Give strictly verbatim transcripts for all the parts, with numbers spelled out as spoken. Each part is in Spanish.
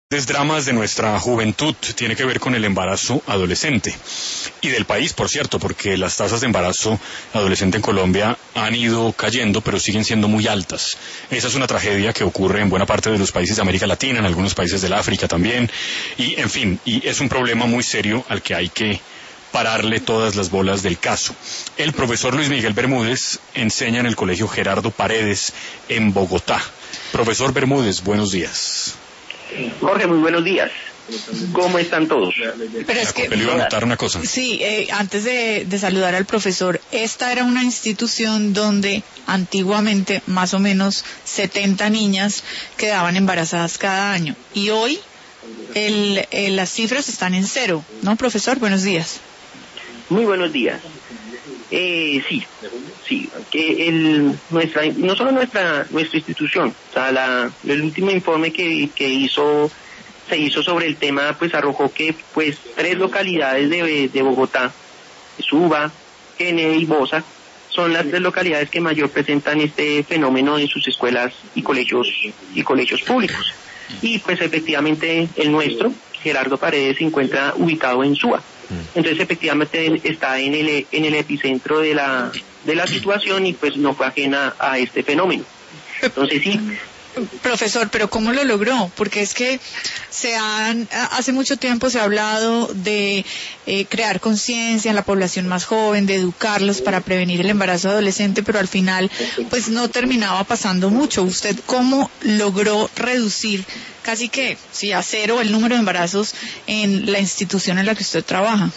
Los dramas de nuestra juventud tiene que ver con el embarazo adolescente y del país, por cierto, porque las tasas de embarazo adolescente en Colombia han ido cayendo, pero siguen siendo muy altas. Esa es una tragedia que ocurre en buena parte de los países de América Latina, en algunos países del África también, y en fin, y es un problema muy serio al que hay que pararle todas las bolas del caso. El profesor Luis Miguel Bermúdez enseña en el Colegio Gerardo Paredes en Bogotá. Profesor Bermúdez, buenos días. Jorge, muy buenos días. ¿Cómo están todos? Pero es que le iba a notar una cosa. Sí, eh, antes de, de saludar al profesor, esta era una institución donde antiguamente más o menos setenta niñas quedaban embarazadas cada año y hoy el, el, las cifras están en cero, ¿no, profesor? Buenos días. Muy buenos días. Eh, sí, sí, que el, nuestra, no solo nuestra nuestra institución, o sea, la, el último informe que, que hizo se hizo sobre el tema, pues arrojó que pues tres localidades de, de Bogotá, Suba, Kennedy y Bosa, son las tres localidades que mayor presentan este fenómeno en sus escuelas y colegios y colegios públicos. Y pues efectivamente el nuestro, Gerardo Paredes, se encuentra ubicado en Suba. Entonces efectivamente está en el en el epicentro de la de la situación y pues no fue ajena a este fenómeno. Entonces sí. Profesor, pero ¿cómo lo logró? Porque es que se han, hace mucho tiempo se ha hablado de eh, crear conciencia en la población más joven, de educarlos para prevenir el embarazo adolescente, pero al final pues no terminaba pasando mucho. ¿Usted cómo logró reducir casi que, sí, a cero el número de embarazos en la institución en la que usted trabaja?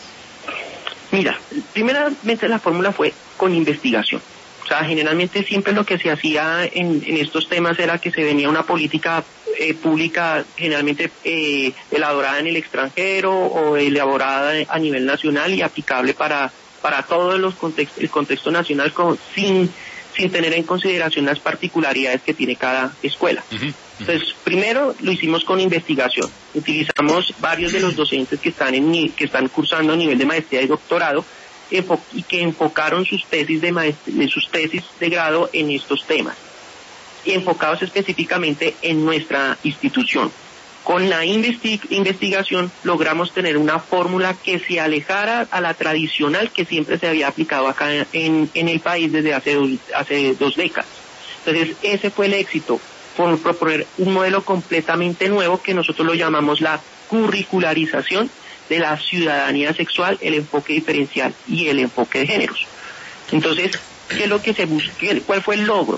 Mira, primeramente la fórmula fue con investigación. O sea, generalmente siempre lo que se hacía en, en estos temas era que se venía una política eh, pública generalmente eh, elaborada en el extranjero o elaborada a nivel nacional y aplicable para para todo los context, el contexto nacional con, sin sin tener en consideración las particularidades que tiene cada escuela. Uh-huh, uh-huh. Entonces, primero lo hicimos con investigación. Utilizamos varios de los docentes que están en que están cursando a nivel de maestría y doctorado y que enfocaron sus tesis de maestría, sus tesis de grado en estos temas, y enfocados específicamente en nuestra institución. Con la investi- investigación logramos tener una fórmula que se alejara a la tradicional que siempre se había aplicado acá en, en el país desde hace dos, hace dos décadas. Entonces ese fue el éxito, por proponer un modelo completamente nuevo que nosotros lo llamamos la curricularización de la ciudadanía sexual, el enfoque diferencial y el enfoque de géneros. Entonces, ¿qué es lo que se busca? ¿Cuál fue el logro?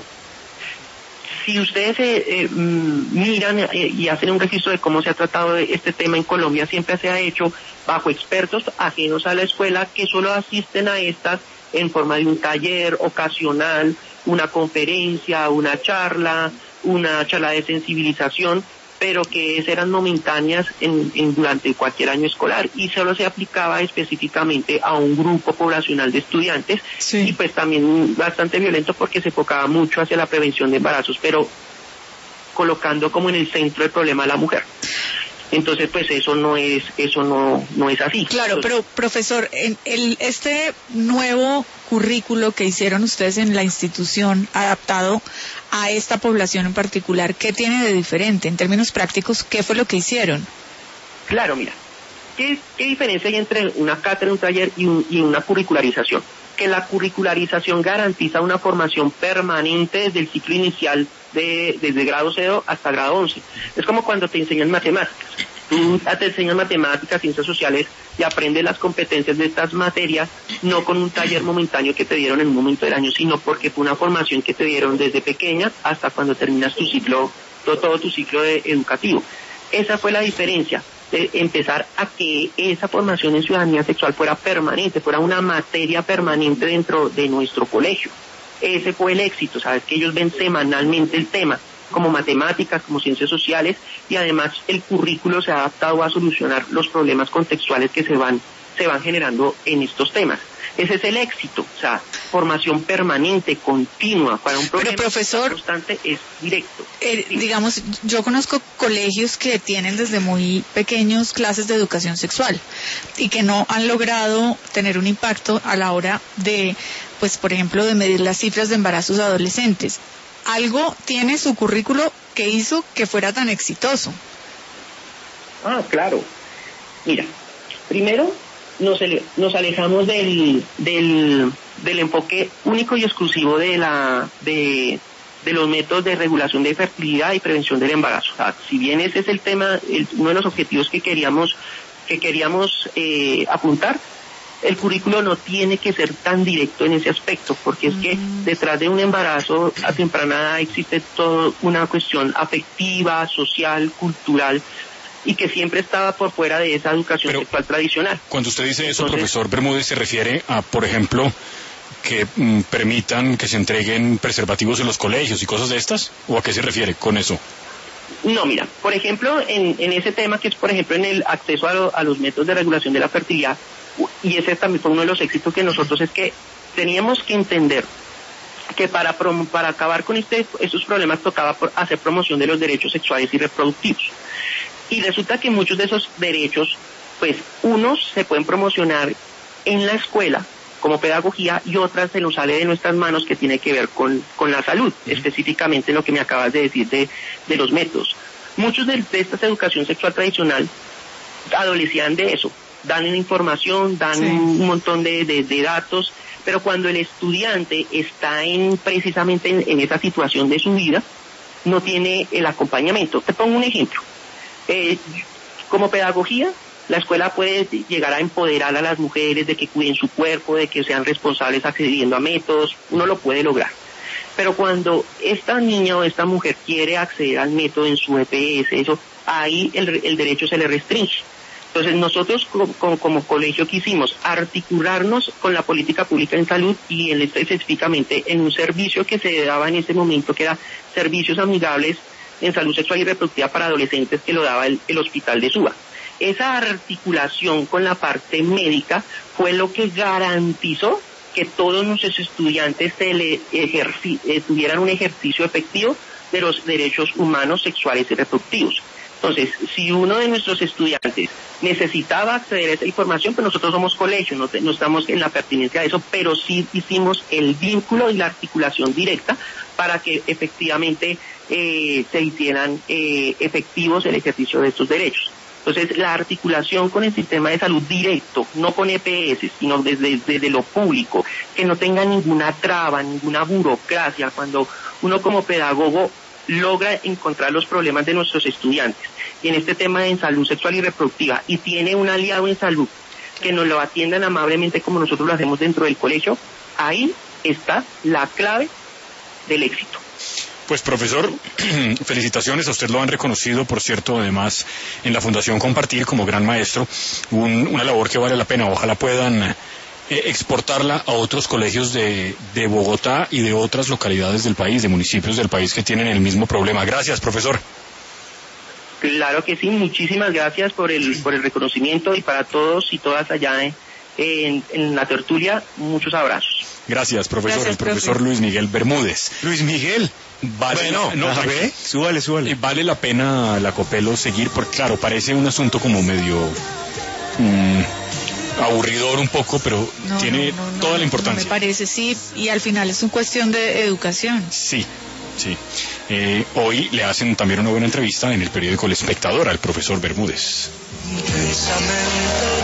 Si ustedes eh, eh, miran eh, y hacen un registro de cómo se ha tratado este tema en Colombia, siempre se ha hecho bajo expertos ajenos a la escuela que solo asisten a estas en forma de un taller ocasional, una conferencia, una charla, una charla de sensibilización, pero que eran momentáneas en, en, durante cualquier año escolar y solo se aplicaba específicamente a un grupo poblacional de estudiantes. Sí. Y pues también bastante violento porque se enfocaba mucho hacia la prevención de embarazos, pero colocando como en el centro el problema a la mujer. Entonces pues eso no es eso no no es así. Claro, Entonces, pero profesor, en el este nuevo currículo que hicieron ustedes en la institución adaptado a esta población en particular, ¿qué tiene de diferente en términos prácticos? ¿Qué fue lo que hicieron? Claro, mira, ¿qué, qué diferencia hay entre una cátedra, un taller y, un, y una curricularización? Que la curricularización garantiza una formación permanente desde el ciclo inicial de desde grado cero hasta grado once. Es como cuando te enseñan matemáticas. Tú te enseñas matemáticas, ciencias sociales y aprendes las competencias de estas materias, no con un taller momentáneo que te dieron en un momento del año, sino porque fue una formación que te dieron desde pequeña hasta cuando terminas tu ciclo, todo, todo tu ciclo de, educativo. Esa fue la diferencia, de empezar a que esa formación en ciudadanía sexual fuera permanente, fuera una materia permanente dentro de nuestro colegio. Ese fue el éxito, sabes que ellos ven semanalmente el tema, como matemáticas, como ciencias sociales, y además el currículo se ha adaptado a solucionar los problemas contextuales que se van se van generando en estos temas. Ese es el éxito, o sea, formación permanente, continua, para un problema. Pero, profesor, constante es directo. Eh, sí. Digamos, yo conozco colegios que tienen desde muy pequeños clases de educación sexual y que no han logrado tener un impacto a la hora de, pues, por ejemplo, de medir las cifras de embarazos adolescentes. Algo tiene su currículo que hizo que fuera tan exitoso. Ah, claro. Mira, primero nos, ele- nos alejamos del, del, del enfoque único y exclusivo de la de, de los métodos de regulación de fertilidad y prevención del embarazo. O sea, si bien ese es el tema, el, uno de los objetivos que queríamos que queríamos eh, apuntar, el currículo no tiene que ser tan directo en ese aspecto, porque es que detrás de un embarazo a temprana edad existe toda una cuestión afectiva, social, cultural, y que siempre estaba por fuera de esa educación Pero, sexual tradicional. Cuando usted dice eso, Entonces, profesor Bermúdez, se refiere a, por ejemplo, que mm, permitan que se entreguen preservativos en los colegios y cosas de estas, ¿o a qué se refiere con eso? No, mira, por ejemplo, en, en ese tema que es, por ejemplo, en el acceso a, lo, a los métodos de regulación de la fertilidad, y ese también fue uno de los éxitos que nosotros es que teníamos que entender que para prom, para acabar con este, estos problemas tocaba por hacer promoción de los derechos sexuales y reproductivos. Y resulta que muchos de esos derechos, pues unos se pueden promocionar en la escuela como pedagogía y otras se nos sale de nuestras manos que tiene que ver con, con la salud, uh-huh. específicamente lo que me acabas de decir de, de los métodos. Muchos de, de esta educación sexual tradicional adolecían de eso, dan información, dan sí. un montón de, de, de datos, pero cuando el estudiante está en precisamente en, en esa situación de su vida, no tiene el acompañamiento. Te pongo un ejemplo. Eh, como pedagogía, la escuela puede llegar a empoderar a las mujeres de que cuiden su cuerpo, de que sean responsables accediendo a métodos, uno lo puede lograr. Pero cuando esta niña o esta mujer quiere acceder al método en su E P S, eso, ahí el, el derecho se le restringe. Entonces nosotros como, como, como colegio quisimos articularnos con la política pública en salud y en este, específicamente en un servicio que se daba en ese momento que era servicios amigables en salud sexual y reproductiva para adolescentes que lo daba el, el hospital de Suba. Esa articulación con la parte médica fue lo que garantizó que todos nuestros estudiantes se le ejerci- eh, tuvieran un ejercicio efectivo de los derechos humanos sexuales y reproductivos. Entonces, si uno de nuestros estudiantes necesitaba acceder a esa información, pues nosotros somos colegio, no, te, no estamos en la pertinencia de eso, pero sí hicimos el vínculo y la articulación directa para que efectivamente eh, se hicieran eh, efectivos el ejercicio de estos derechos. Entonces, la articulación con el sistema de salud directo, no con E P S, sino desde, desde lo público, que no tenga ninguna traba, ninguna burocracia, cuando uno como pedagogo logra encontrar los problemas de nuestros estudiantes, y en este tema de salud sexual y reproductiva, y tiene un aliado en salud que nos lo atiendan amablemente como nosotros lo hacemos dentro del colegio, ahí está la clave del éxito. Pues profesor, felicitaciones, a usted lo han reconocido, por cierto, además en la Fundación Compartir como gran maestro, un, una labor que vale la pena, ojalá puedan eh, exportarla a otros colegios de, de Bogotá y de otras localidades del país, de municipios del país que tienen el mismo problema. Gracias, profesor. Claro que sí, muchísimas gracias por el, por el reconocimiento y para todos y todas allá en, en, en la tertulia, muchos abrazos. Gracias, profesor. Gracias, el profesor profe. Luis Miguel Bermúdez. Luis Miguel. Vale, bueno, no, a ver, súbale, súbale. Vale la pena, la Copelo, seguir, porque claro, parece un asunto como medio mmm, aburridor un poco, pero no, tiene no, no, toda no, la importancia. No me parece, sí, y al final es una cuestión de educación. Sí, sí. Eh, hoy le hacen también una buena entrevista en el periódico El Espectador al profesor Bermúdez.